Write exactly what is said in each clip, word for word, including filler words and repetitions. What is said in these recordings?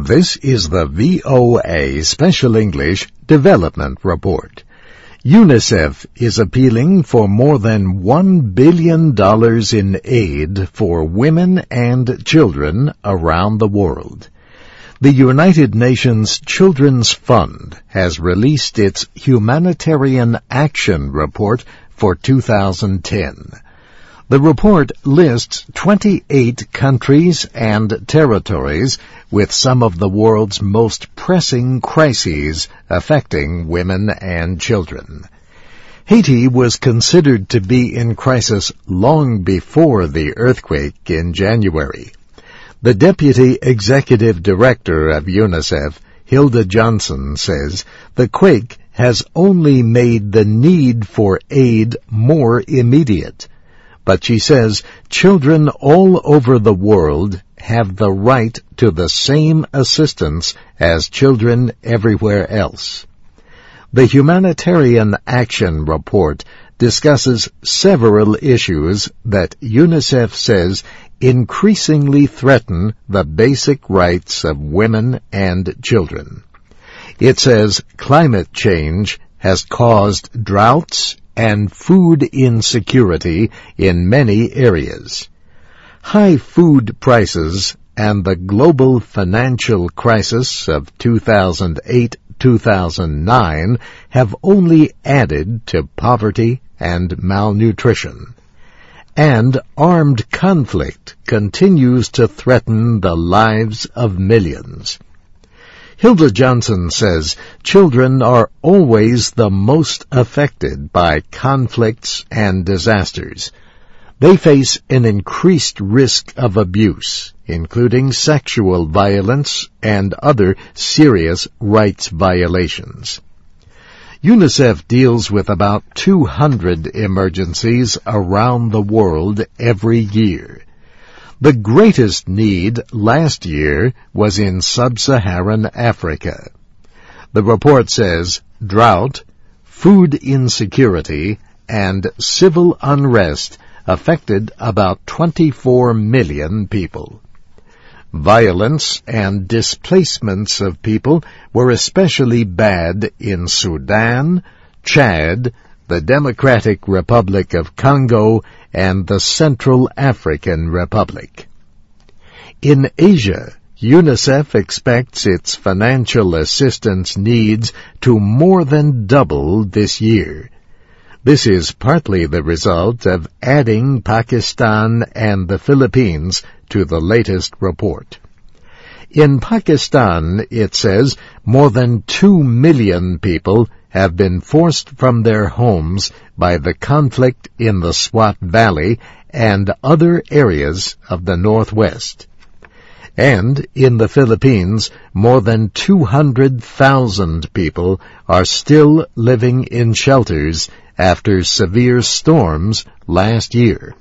This is the V O A Special English Development Report. UNICEF is appealing for more than one billion dollars in aid for women and children around the world. The United Nations Children's Fund has released its Humanitarian Action Report for two thousand ten. The report lists twenty-eight countries and territories with some of the world's most pressing crises affecting women and children. Haiti was considered to be in crisis long before the earthquake in January. The Deputy Executive Director of UNICEF, Hilda Johnson, says the quake has only made the need for aid more immediate. But she says children all over the world have the right to the same assistance as children everywhere else. The Humanitarian Action Report discusses several issues that UNICEF says increasingly threaten the basic rights of women and children. It says climate change has caused droughts and food insecurity in many areas. High food prices and the global financial crisis of two thousand eight to two thousand nine have only added to poverty and malnutrition. And armed conflict continues to threaten the lives of millions. Hilda Johnson says children are always the most affected by conflicts and disasters. They face an increased risk of abuse, including sexual violence and other serious rights violations. UNICEF deals with about two hundred emergencies around the world every year. The greatest need last year was in sub-Saharan Africa. The report says drought, food insecurity, and civil unrest affected about twenty-four million people. Violence and displacements of people were especially bad in Sudan, Chad, the Democratic Republic of Congo, and the Central African Republic. In Asia, UNICEF expects its financial assistance needs to more than double this year. This is partly the result of adding Pakistan and the Philippines to the latest report. In Pakistan, it says more than two million people have been forced from their homes by the conflict in the Swat Valley and other areas of the Northwest. And in the Philippines, more than two hundred thousand people are still living in shelters after severe storms last year.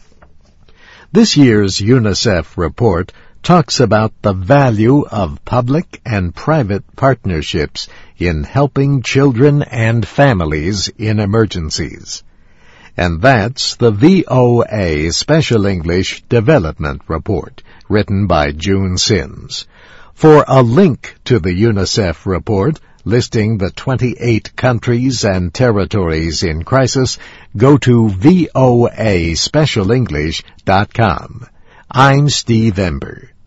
This year's UNICEF report talks about the value of public and private partnerships in helping children and families in emergencies. And that's the V O A Special English Development Report, written by June Sims. For a link to the UNICEF report listing the twenty-eight countries and territories in crisis, go to voa special english dot com. I'm Steve Ember.